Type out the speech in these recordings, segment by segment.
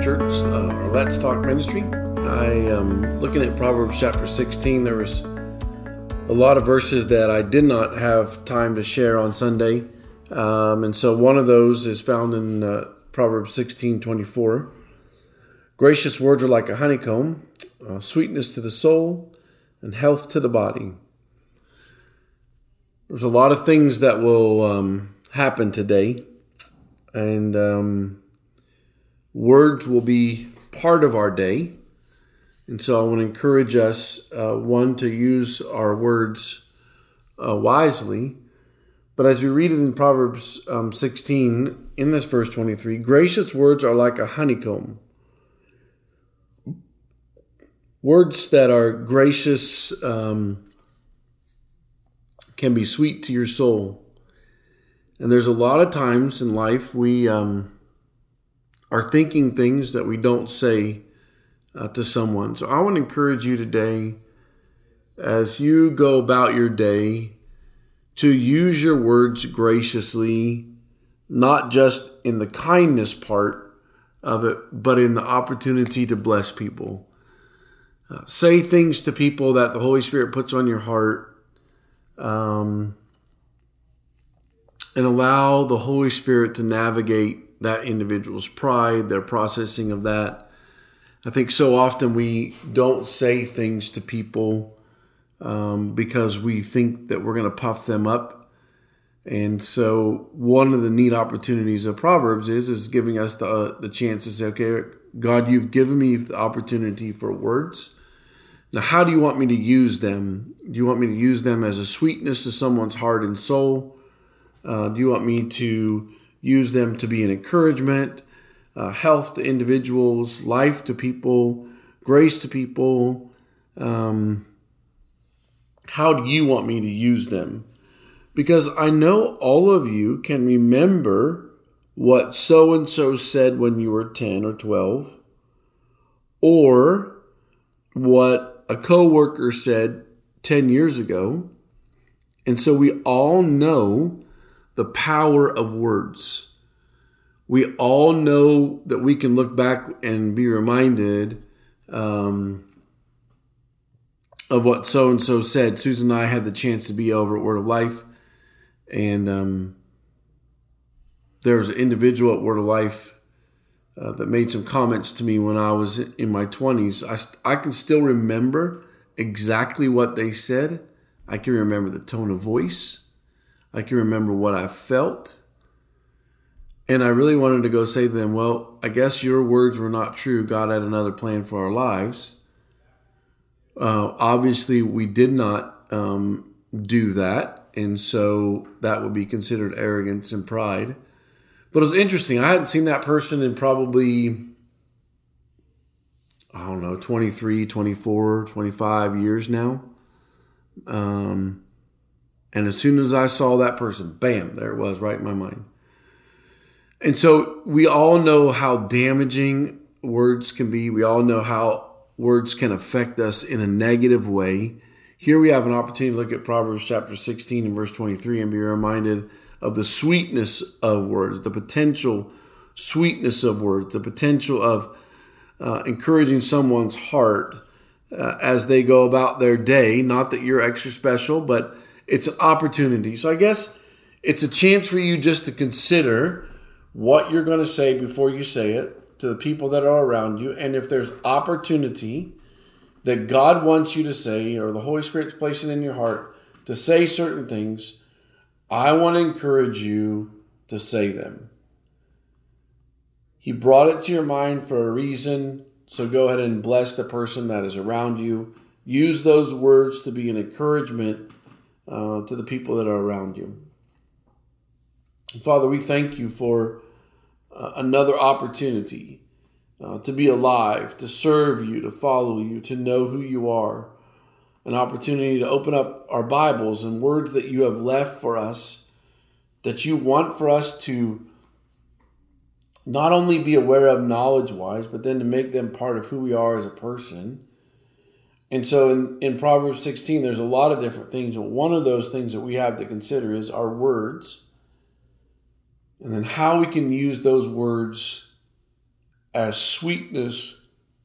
Church, our Let's Talk ministry. I am looking at Proverbs chapter 16. There was a lot of verses that I did not have time to share on Sunday. And so one of those is found in Proverbs 16:24. Gracious words are like a honeycomb, sweetness to the soul and health to the body. There's a lot of things that will happen today, and words will be part of our day. And so I want to encourage us, one, to use our words wisely. But as we read it in Proverbs 16, in this verse 23, gracious words are like a honeycomb. Words that are gracious can be sweet to your soul. And there's a lot of times in life we are thinking things that we don't say to someone. So I want to encourage you today, as you go about your day, to use your words graciously, not just in the kindness part of it, but in the opportunity to bless people. Say things to people that the Holy Spirit puts on your heart, and allow the Holy Spirit to navigate that individual's pride, their processing of that. I think so often we don't say things to people because we think that we're going to puff them up. And so one of the neat opportunities of Proverbs is giving us the chance to say, okay, God, you've given me the opportunity for words. Now, how do you want me to use them? Do you want me to use them as a sweetness to someone's heart and soul? Do you want me to use them to be an encouragement, health to individuals, life to people, grace to people? How do you want me to use them? Because I know all of you can remember what so-and-so said when you were 10 or 12, or what a coworker said 10 years ago. And so we all know the power of words. We all know that we can look back and be reminded of what so-and-so said. Susan and I had the chance to be over at Word of Life, and there was an individual at Word of Life that made some comments to me when I was in my 20s. I can still remember exactly what they said. I can remember the tone of voice. I can remember what I felt. And I really wanted to go say to them, well, I guess your words were not true. God had another plan for our lives. Obviously, we did not do that. And so that would be considered arrogance and pride. But it was interesting. I hadn't seen that person in probably, 23, 24, 25 years now. And as soon as I saw that person, bam, there it was right in my mind. And so we all know how damaging words can be. We all know how words can affect us in a negative way. Here we have an opportunity to look at Proverbs chapter 16 and verse 23 and be reminded of the sweetness of words, the potential sweetness of words, the potential of encouraging someone's heart as they go about their day. Not that you're extra special, but it's an opportunity. So I guess it's a chance for you just to consider what you're going to say before you say it to the people that are around you. And if there's opportunity that God wants you to say, or the Holy Spirit's placing in your heart to say certain things, I want to encourage you to say them. He brought it to your mind for a reason, so go ahead and bless the person that is around you. Use those words to be an encouragement to the people that are around you. Father, we thank you for another opportunity to be alive, to serve you, to follow you, to know who you are. An opportunity to open up our Bibles and words that you have left for us, that you want for us to not only be aware of knowledge-wise, but then to make them part of who we are as a person. And so in Proverbs 16, there's a lot of different things. But one of those things that we have to consider is our words. And then how we can use those words as sweetness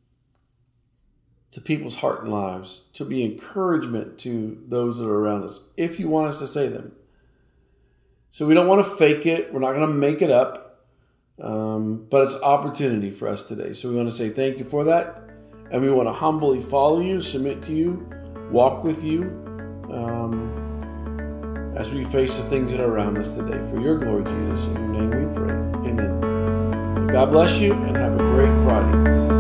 to people's heart and lives, to be encouragement to those that are around us, if you want us to say them. So we don't want to fake it. We're not going to make it up. But it's opportunity for us today. So we want to say thank you for that. And we want to humbly follow you, submit to you, walk with you as we face the things that are around us today. For your glory, Jesus, in your name we pray. Amen. God bless you and have a great Friday.